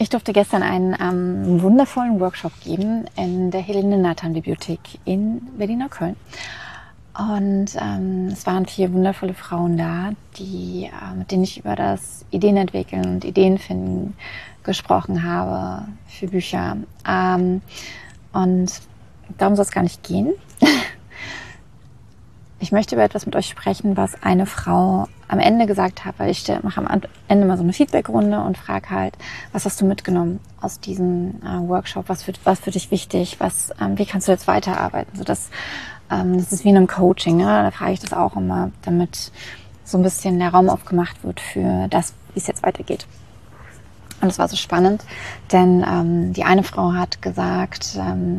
Ich durfte gestern einen wundervollen Workshop geben in der Helene Nathan Bibliothek in Berlin-Neukölln. Und es waren 4 wundervolle Frauen da, mit denen ich über das Ideenentwickeln und Ideenfinden gesprochen habe für Bücher. Und darum soll es gar nicht gehen. Ich möchte über etwas mit euch sprechen, was eine Frau am Ende gesagt hat, weil ich mache am Ende mal so eine Feedbackrunde und frage halt, was hast du mitgenommen aus diesem Workshop, was für dich wichtig, wie kannst du jetzt weiterarbeiten, sodass das ist wie in einem Coaching, ne? Da frage ich das auch immer, damit so ein bisschen der Raum aufgemacht wird für das, wie es jetzt weitergeht. Und es war so spannend, denn die eine Frau hat gesagt,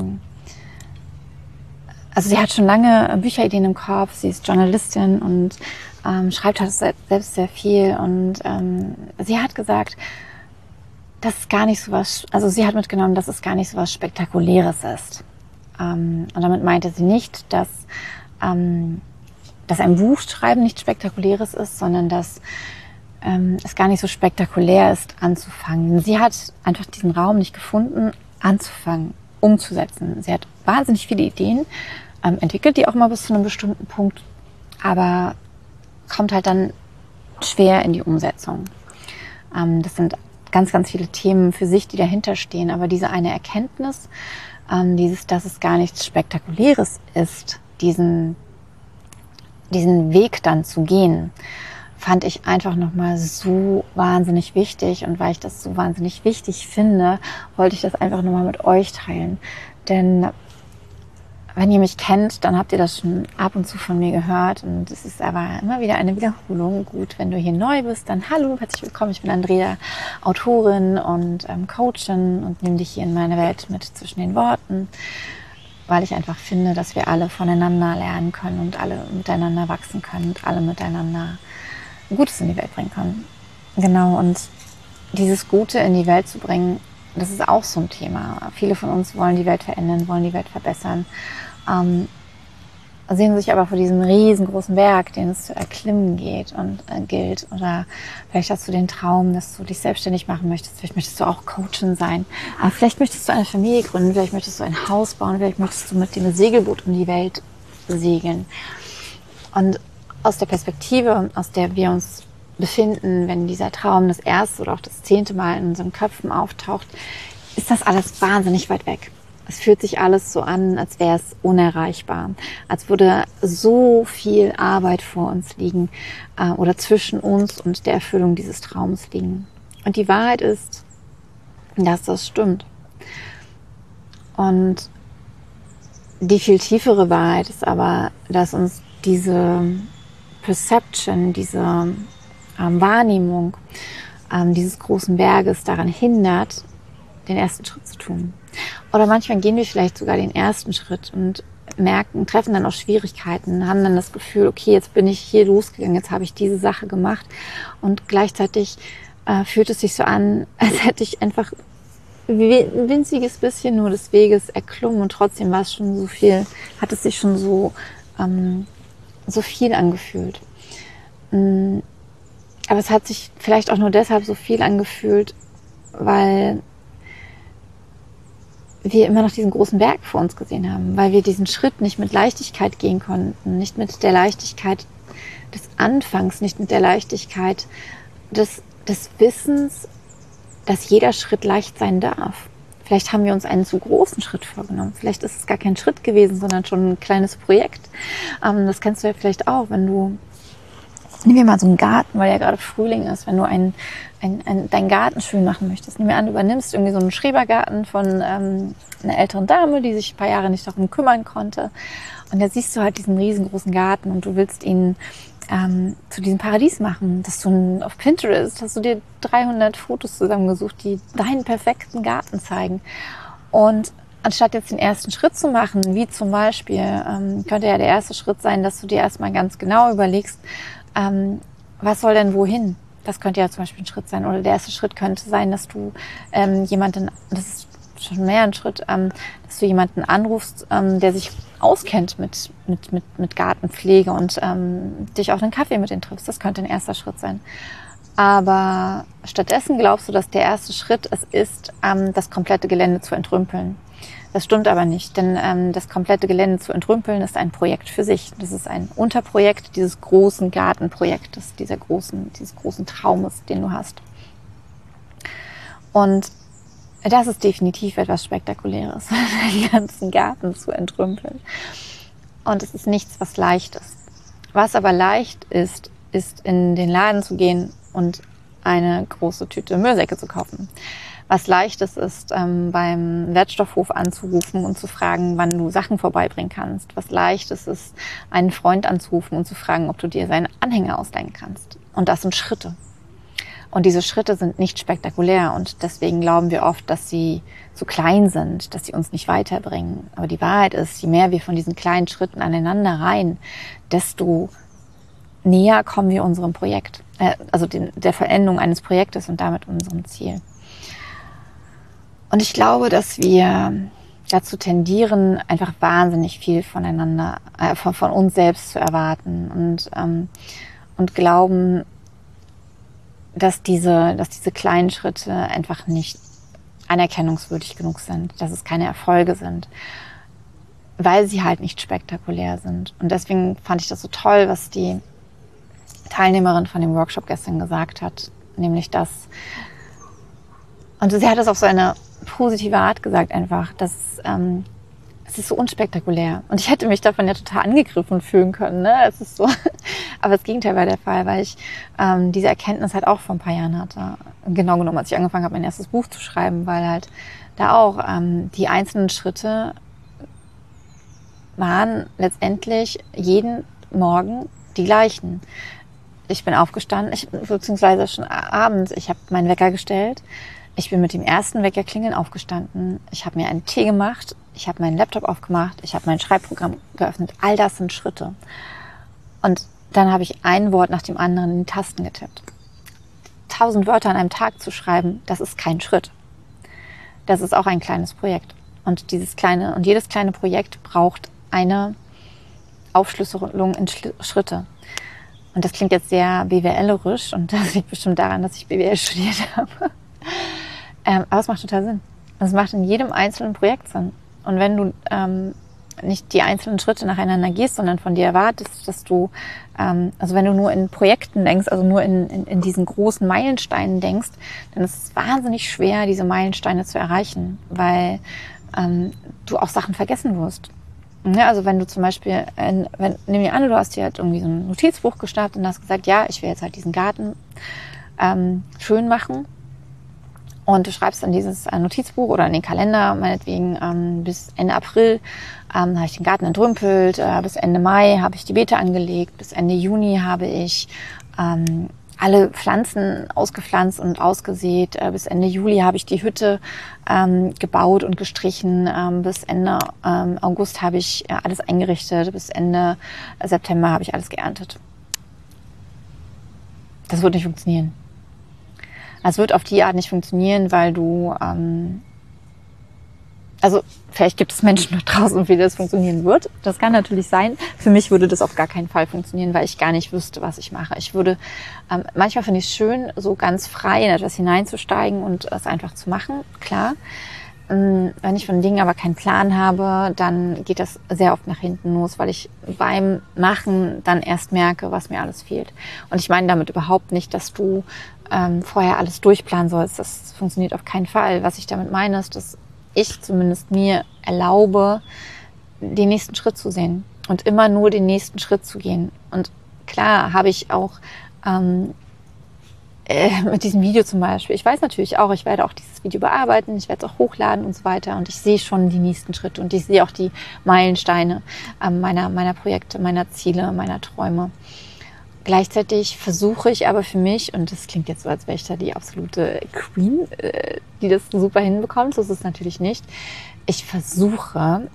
also sie hat schon lange Bücherideen im Kopf, sie ist Journalistin und schreibt halt selbst sehr viel. Und sie hat gesagt, dass es gar nicht so was, also sie hat mitgenommen, dass es gar nicht so was Spektakuläres ist. Und damit meinte sie nicht, dass ein Buch schreiben nicht Spektakuläres ist, sondern dass es gar nicht so spektakulär ist, anzufangen. Sie hat einfach diesen Raum nicht gefunden, anzufangen, umzusetzen. Sie hat wahnsinnig viele Ideen, entwickelt die auch mal bis zu einem bestimmten Punkt, aber kommt halt dann schwer in die Umsetzung. Das sind ganz, ganz viele Themen für sich, die dahinter stehen, aber diese eine Erkenntnis, dass es gar nichts Spektakuläres ist, diesen Weg dann zu gehen, fand ich einfach nochmal so wahnsinnig wichtig. Und weil ich das so wahnsinnig wichtig finde, wollte ich das einfach nochmal mit euch teilen. Denn wenn ihr mich kennt, dann habt ihr das schon ab und zu von mir gehört. Und es ist aber immer wieder eine Wiederholung. Gut, wenn du hier neu bist, dann hallo, herzlich willkommen. Ich bin Andrea, Autorin und Coachin und nehme dich hier in meine Welt mit zwischen den Worten, weil ich einfach finde, dass wir alle voneinander lernen können und alle miteinander wachsen können und alle miteinander Gutes in die Welt bringen können. Genau, und dieses Gute in die Welt zu bringen, das ist auch so ein Thema. Viele von uns wollen die Welt verändern, wollen die Welt verbessern, sehen sich aber vor diesem riesengroßen Berg, den es zu erklimmen gilt. Oder vielleicht hast du den Traum, dass du dich selbstständig machen möchtest. Vielleicht möchtest du auch Coachin sein. Aber vielleicht möchtest du eine Familie gründen. Vielleicht möchtest du ein Haus bauen. Vielleicht möchtest du mit dem Segelboot um die Welt segeln. Und aus der Perspektive, aus der wir uns befinden, wenn dieser Traum das erste oder auch das 10. Mal in unseren Köpfen auftaucht, ist das alles wahnsinnig weit weg. Es fühlt sich alles so an, als wäre es unerreichbar, als würde so viel Arbeit vor uns liegen oder zwischen uns und der Erfüllung dieses Traums liegen. Und die Wahrheit ist, dass das stimmt. Und die viel tiefere Wahrheit ist aber, dass uns diese Perception, diese Wahrnehmung dieses großen Berges daran hindert, den ersten Schritt zu tun. Oder manchmal gehen wir vielleicht sogar den ersten Schritt und treffen dann auch Schwierigkeiten, haben dann das Gefühl, okay, jetzt bin ich hier losgegangen, jetzt habe ich diese Sache gemacht und gleichzeitig fühlt es sich so an, als hätte ich einfach ein winziges bisschen nur des Weges erklommen und trotzdem war es schon so viel, hat es sich schon so viel angefühlt. Aber es hat sich vielleicht auch nur deshalb so viel angefühlt, weil wir immer noch diesen großen Berg vor uns gesehen haben, weil wir diesen Schritt nicht mit Leichtigkeit gehen konnten, nicht mit der Leichtigkeit des Anfangs, nicht mit der Leichtigkeit des Wissens, dass jeder Schritt leicht sein darf. Vielleicht haben wir uns einen zu großen Schritt vorgenommen. Vielleicht ist es gar kein Schritt gewesen, sondern schon ein kleines Projekt. Das kennst du ja vielleicht auch, wenn du, nehmen wir mal so einen Garten, weil ja gerade Frühling ist, wenn du deinen Garten schön machen möchtest. Nehmen wir an, du übernimmst irgendwie so einen Schrebergarten von einer älteren Dame, die sich ein paar Jahre nicht darum kümmern konnte. Und da siehst du halt diesen riesengroßen Garten und du willst ihn zu diesem Paradies machen. Auf Pinterest hast du dir 300 Fotos zusammengesucht, die deinen perfekten Garten zeigen. Und anstatt jetzt den ersten Schritt zu machen, wie zum Beispiel, könnte ja der erste Schritt sein, dass du dir erstmal ganz genau überlegst, was soll denn wohin? Das könnte ja zum Beispiel ein Schritt sein. Oder der erste Schritt könnte sein, dass du das ist schon mehr ein Schritt, dass du jemanden anrufst, der sich auskennt mit Gartenpflege und dich auf einen Kaffee mit denen triffst. Das könnte ein erster Schritt sein. Aber stattdessen glaubst du, dass der erste Schritt es ist, das komplette Gelände zu entrümpeln. Das stimmt aber nicht, denn das komplette Gelände zu entrümpeln ist ein Projekt für sich. Das ist ein Unterprojekt dieses großen Gartenprojektes, dieses großen Traumes, den du hast. Und das ist definitiv etwas Spektakuläres, den ganzen Garten zu entrümpeln. Und es ist nichts, was leicht ist. Was aber leicht ist, ist in den Laden zu gehen und eine große Tüte Müllsäcke zu kaufen. Was Leichtes ist, beim Wertstoffhof anzurufen und zu fragen, wann du Sachen vorbeibringen kannst. Was Leichtes ist, einen Freund anzurufen und zu fragen, ob du dir seinen Anhänger ausleihen kannst. Und das sind Schritte. Und diese Schritte sind nicht spektakulär und deswegen glauben wir oft, dass sie zu klein sind, dass sie uns nicht weiterbringen. Aber die Wahrheit ist, je mehr wir von diesen kleinen Schritten aneinander reihen, desto näher kommen wir unserem Projekt, also der Vollendung eines Projektes und damit unserem Ziel. Und ich glaube, dass wir dazu tendieren, einfach wahnsinnig viel voneinander, von uns selbst zu erwarten und glauben, dass diese kleinen Schritte einfach nicht anerkennungswürdig genug sind, dass es keine Erfolge sind, weil sie halt nicht spektakulär sind. Und deswegen fand ich das so toll, was die Teilnehmerin von dem Workshop gestern gesagt hat, nämlich das, und sie hat es auf so eine positive Art gesagt einfach, dass es ist so unspektakulär. Und ich hätte mich davon ja total angegriffen fühlen können. Ne? Es ist so, aber das Gegenteil war der Fall, weil ich diese Erkenntnis halt auch vor ein paar Jahren hatte. Genau genommen, als ich angefangen habe, mein erstes Buch zu schreiben, weil halt da auch die einzelnen Schritte waren letztendlich jeden Morgen die gleichen. Ich bin aufgestanden, beziehungsweise schon abends, ich habe meinen Wecker gestellt. Ich bin mit dem ersten Weckerklingeln aufgestanden. Ich habe mir einen Tee gemacht. Ich habe meinen Laptop aufgemacht. Ich habe mein Schreibprogramm geöffnet. All das sind Schritte. Und dann habe ich ein Wort nach dem anderen in die Tasten getippt. 1000 Wörter an einem Tag zu schreiben, das ist kein Schritt. Das ist auch ein kleines Projekt. Und jedes kleine Projekt braucht eine Aufschlüsselung in Schritte. Und das klingt jetzt sehr BWLerisch und das liegt bestimmt daran, dass ich BWL studiert habe. Aber es macht total Sinn. Es macht in jedem einzelnen Projekt Sinn. Und wenn du nicht die einzelnen Schritte nacheinander gehst, sondern von dir erwartest, dass du, also wenn du nur in Projekten denkst, also nur in diesen großen Meilensteinen denkst, dann ist es wahnsinnig schwer, diese Meilensteine zu erreichen, weil du auch Sachen vergessen wirst. Ja, also wenn du zum Beispiel, nimm dir an, du hast dir halt irgendwie so ein Notizbuch gestartet und hast gesagt, ja, ich will jetzt halt diesen Garten schön machen. Und du schreibst in dieses Notizbuch oder in den Kalender, meinetwegen bis Ende April habe ich den Garten entrümpelt, bis Ende Mai habe ich die Beete angelegt, bis Ende Juni habe ich alle Pflanzen ausgepflanzt und ausgesät, bis Ende Juli habe ich die Hütte gebaut und gestrichen, bis Ende August habe ich alles eingerichtet, bis Ende September habe ich alles geerntet. Das wird nicht funktionieren. Es wird auf die Art nicht funktionieren, weil du, also vielleicht gibt es Menschen da draußen, für die das funktionieren wird. Das kann natürlich sein. Für mich würde das auf gar keinen Fall funktionieren, weil ich gar nicht wüsste, was ich mache. Ich würde, manchmal finde ich es schön, so ganz frei in etwas hineinzusteigen und es einfach zu machen, klar. Wenn ich von Dingen aber keinen Plan habe, dann geht das sehr oft nach hinten los, weil ich beim Machen dann erst merke, was mir alles fehlt. Und ich meine damit überhaupt nicht, dass du vorher alles durchplanen sollst. Das funktioniert auf keinen Fall. Was ich damit meine, ist, dass ich zumindest mir erlaube, den nächsten Schritt zu sehen und immer nur den nächsten Schritt zu gehen. Und klar habe ich auch mit diesem Video zum Beispiel, ich weiß natürlich auch, ich werde auch dieses Video bearbeiten, ich werde es auch hochladen und so weiter und ich sehe schon die nächsten Schritte und ich sehe auch die Meilensteine meiner Projekte, meiner Ziele, meiner Träume. Gleichzeitig versuche ich aber für mich, und das klingt jetzt so, als wäre ich da die absolute Queen, die das super hinbekommt, so ist es natürlich nicht. Ich versuche,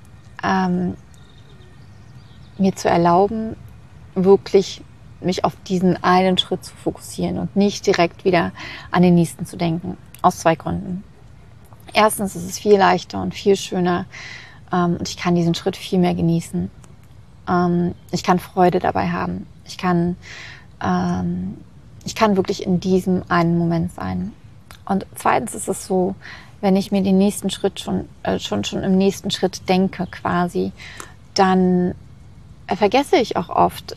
mir zu erlauben, wirklich mich auf diesen einen Schritt zu fokussieren und nicht direkt wieder an den nächsten zu denken. Aus 2 Gründen. Erstens ist es viel leichter und viel schöner und ich kann diesen Schritt viel mehr genießen. Ich kann Freude dabei haben. Ich kann ich kann wirklich in diesem einen Moment sein. Und zweitens ist es so, wenn ich mir den nächsten Schritt schon im nächsten Schritt denke quasi, dann vergesse ich auch oft,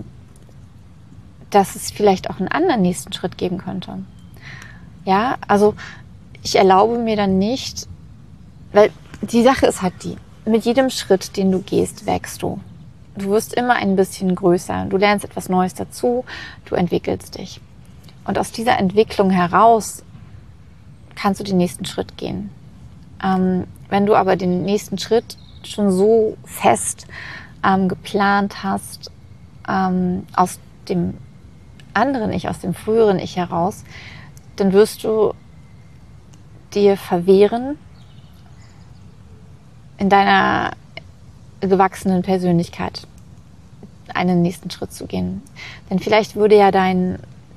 dass es vielleicht auch einen anderen nächsten Schritt geben könnte. Ja, also ich erlaube mir dann nicht, weil die Sache ist halt die, mit jedem Schritt, den du gehst, wächst du. Du wirst immer ein bisschen größer, du lernst etwas Neues dazu, du entwickelst dich. Und aus dieser Entwicklung heraus kannst du den nächsten Schritt gehen. Wenn du aber den nächsten Schritt schon so fest geplant hast, aus dem anderen Ich, aus dem früheren Ich heraus, dann wirst du dir verwehren, in deiner gewachsenen Persönlichkeit einen nächsten Schritt zu gehen. Denn vielleicht würde ja dein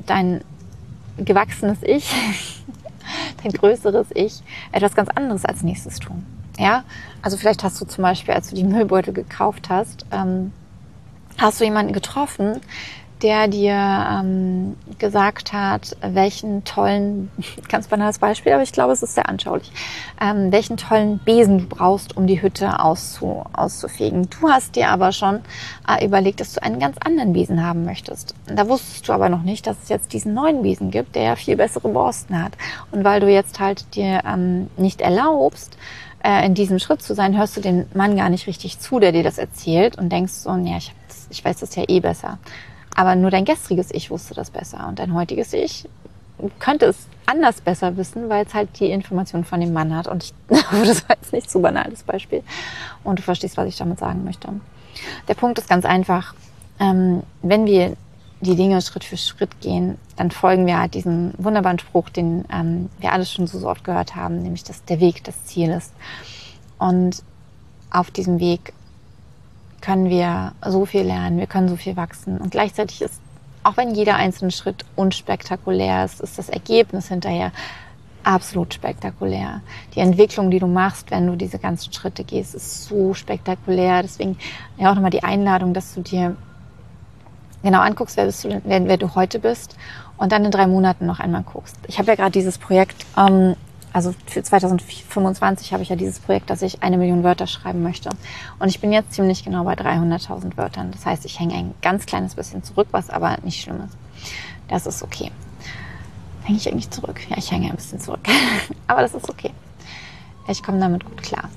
gewachsenes Ich, dein größeres Ich, etwas ganz anderes als nächstes tun. Ja? Also vielleicht hast du zum Beispiel, als du die Müllbeutel gekauft hast, hast du jemanden getroffen, der dir gesagt hat, welchen tollen, ganz banales Beispiel, aber ich glaube, es ist sehr anschaulich, welchen tollen Besen du brauchst, um die Hütte auszufegen. Du hast dir aber schon überlegt, dass du einen ganz anderen Besen haben möchtest. Da wusstest du aber noch nicht, dass es jetzt diesen neuen Besen gibt, der ja viel bessere Borsten hat. Und weil du jetzt halt dir nicht erlaubst, in diesem Schritt zu sein, hörst du den Mann gar nicht richtig zu, der dir das erzählt und denkst so, nee, ich weiß das ja eh besser. Aber nur dein gestriges Ich wusste das besser und dein heutiges Ich könnte es anders besser wissen, weil es halt die Information von dem Mann hat. Und ich hoffe, das war jetzt nicht zu banal, das Beispiel. Und du verstehst, was ich damit sagen möchte. Der Punkt ist ganz einfach, wenn wir die Dinge Schritt für Schritt gehen, dann folgen wir halt diesem wunderbaren Spruch, den wir alle schon so oft gehört haben, nämlich, dass der Weg das Ziel ist. Und auf diesem Weg können wir so viel lernen, wir können so viel wachsen. Und gleichzeitig ist, auch wenn jeder einzelne Schritt unspektakulär ist, ist das Ergebnis hinterher absolut spektakulär. Die Entwicklung, die du machst, wenn du diese ganzen Schritte gehst, ist so spektakulär. Deswegen ja auch nochmal die Einladung, dass du dir genau anguckst, wer du heute bist und dann in 3 Monaten noch einmal guckst. Ich habe ja gerade dieses Projekt, also für 2025 habe ich ja dieses Projekt, dass ich 1 Million Wörter schreiben möchte. Und ich bin jetzt ziemlich genau bei 300.000 Wörtern. Das heißt, ich hänge ein ganz kleines bisschen zurück, was aber nicht schlimm ist. Das ist okay. Hänge ich eigentlich zurück? Ja, ich hänge ein bisschen zurück. Aber das ist okay. Ich komme damit gut klar.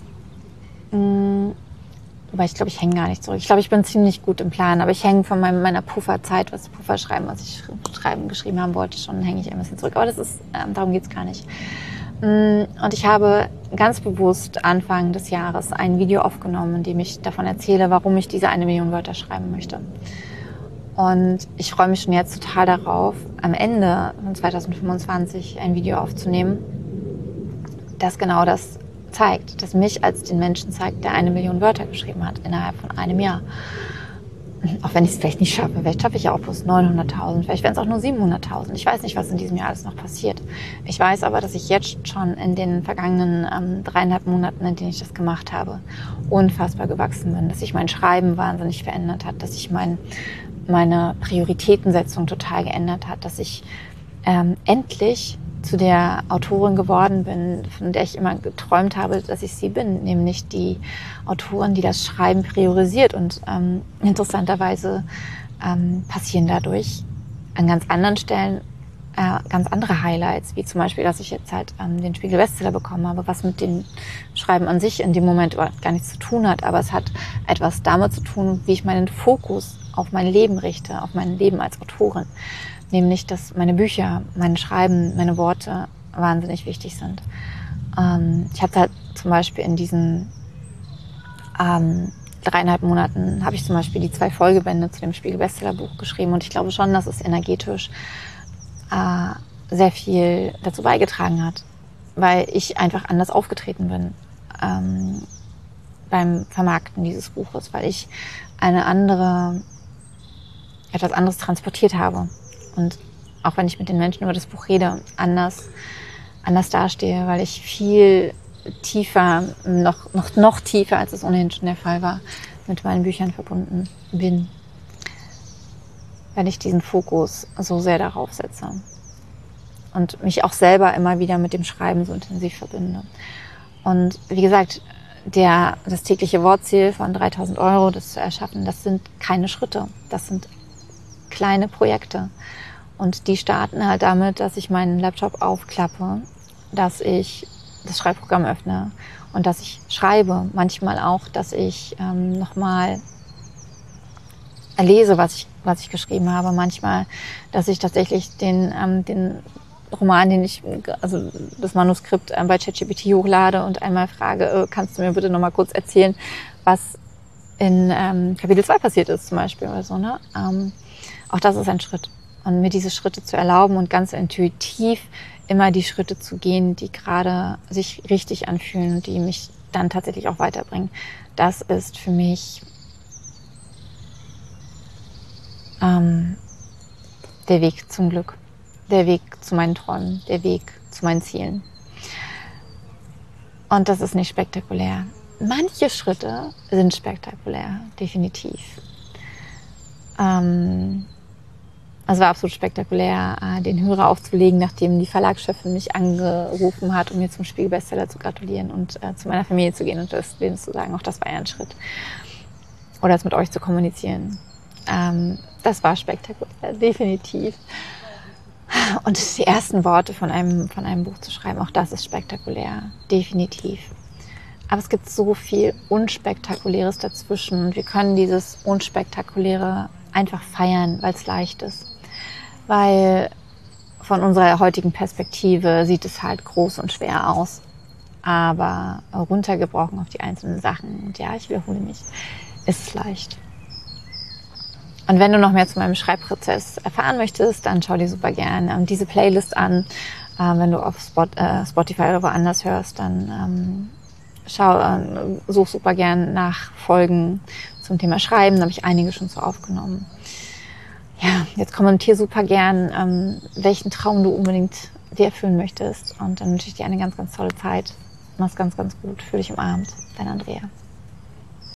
Wobei ich glaube, ich hänge gar nicht zurück. Ich glaube, ich bin ziemlich gut im Plan. Aber ich hänge von meiner Pufferzeit, Pufferschreiben, was ich geschrieben haben wollte, schon hänge ich ein bisschen zurück. Aber das ist, darum geht es gar nicht. Und ich habe ganz bewusst Anfang des Jahres ein Video aufgenommen, in dem ich davon erzähle, warum ich diese 1 Million Wörter schreiben möchte. Und ich freue mich schon jetzt total darauf, am Ende von 2025 ein Video aufzunehmen, das genau das zeigt, das mich als den Menschen zeigt, der 1 Million Wörter geschrieben hat innerhalb von einem Jahr. Auch wenn ich es vielleicht nicht schaffe, vielleicht schaffe ich ja auch bloß 900.000, vielleicht werden es auch nur 700.000. Ich weiß nicht, was in diesem Jahr alles noch passiert. Ich weiß aber, dass ich jetzt schon in den vergangenen 3,5 Monaten, in denen ich das gemacht habe, unfassbar gewachsen bin, dass sich mein Schreiben wahnsinnig verändert hat, dass sich meine Prioritätensetzung total geändert hat, dass ich endlich zu der Autorin geworden bin, von der ich immer geträumt habe, dass ich sie bin, nämlich die Autorin, die das Schreiben priorisiert. Und interessanterweise passieren dadurch an ganz anderen Stellen ganz andere Highlights, wie zum Beispiel, dass ich jetzt halt den Spiegel-Bestseller bekommen habe, was mit dem Schreiben an sich in dem Moment gar nichts zu tun hat, aber es hat etwas damit zu tun, wie ich meinen Fokus auf mein Leben richte, auf mein Leben als Autorin. Nämlich, dass meine Bücher, mein Schreiben, meine Worte wahnsinnig wichtig sind. Ich habe halt zum Beispiel in diesen 3,5 Monaten habe ich zum Beispiel die 2 Folgebände zu dem Spiegel-Bestseller-Buch geschrieben und ich glaube schon, dass es energetisch sehr viel dazu beigetragen hat, weil ich einfach anders aufgetreten bin beim Vermarkten dieses Buches, weil ich etwas anderes transportiert habe. Und auch wenn ich mit den Menschen über das Buch rede, anders dastehe, weil ich viel tiefer, noch tiefer, als es ohnehin schon der Fall war, mit meinen Büchern verbunden bin. wenn ich diesen Fokus so sehr darauf setze und mich auch selber immer wieder mit dem Schreiben so intensiv verbinde. Und wie gesagt, das tägliche Wortziel von 3.000 Euro, das zu erschaffen, das sind keine Schritte, das sind kleine Projekte. Und die starten halt damit, dass ich meinen Laptop aufklappe, dass ich das Schreibprogramm öffne und dass ich schreibe. Manchmal auch, dass ich nochmal lese, was ich geschrieben habe. Manchmal, dass ich tatsächlich den Roman, also das Manuskript bei ChatGPT hochlade und einmal frage, kannst du mir bitte nochmal kurz erzählen, was in Kapitel 2 passiert ist zum Beispiel oder so. Ne? Auch das ist ein Schritt. Und mir diese Schritte zu erlauben und ganz intuitiv immer die Schritte zu gehen, die gerade sich richtig anfühlen und die mich dann tatsächlich auch weiterbringen. Das ist für mich der Weg zum Glück, der Weg zu meinen Träumen, der Weg zu meinen Zielen. Und das ist nicht spektakulär. Manche Schritte sind spektakulär, definitiv. Es war absolut spektakulär, den Hörer aufzulegen, nachdem die Verlagschefin mich angerufen hat, um mir zum Spiegel-Bestseller zu gratulieren und zu meiner Familie zu gehen und denen zu sagen, auch das war ja ein Schritt. Oder es mit euch zu kommunizieren. Das war spektakulär, definitiv. Und die ersten Worte von einem Buch zu schreiben, auch das ist spektakulär, definitiv. Aber es gibt so viel Unspektakuläres dazwischen und wir können dieses Unspektakuläre einfach feiern, weil es leicht ist. Weil von unserer heutigen Perspektive sieht es halt groß und schwer aus. Aber runtergebrochen auf die einzelnen Sachen, und ja, ich wiederhole mich, ist es leicht. Und wenn du noch mehr zu meinem Schreibprozess erfahren möchtest, dann schau dir super gerne diese Playlist an. Wenn du auf Spotify oder woanders hörst, dann such super gern nach Folgen zum Thema Schreiben. Da habe ich einige schon so aufgenommen. Ja, jetzt kommentier super gern, welchen Traum du unbedingt dir erfüllen möchtest. Und dann wünsche ich dir eine ganz, ganz tolle Zeit. Mach's ganz, ganz gut. Fühl dich umarmt. Dein Andrea.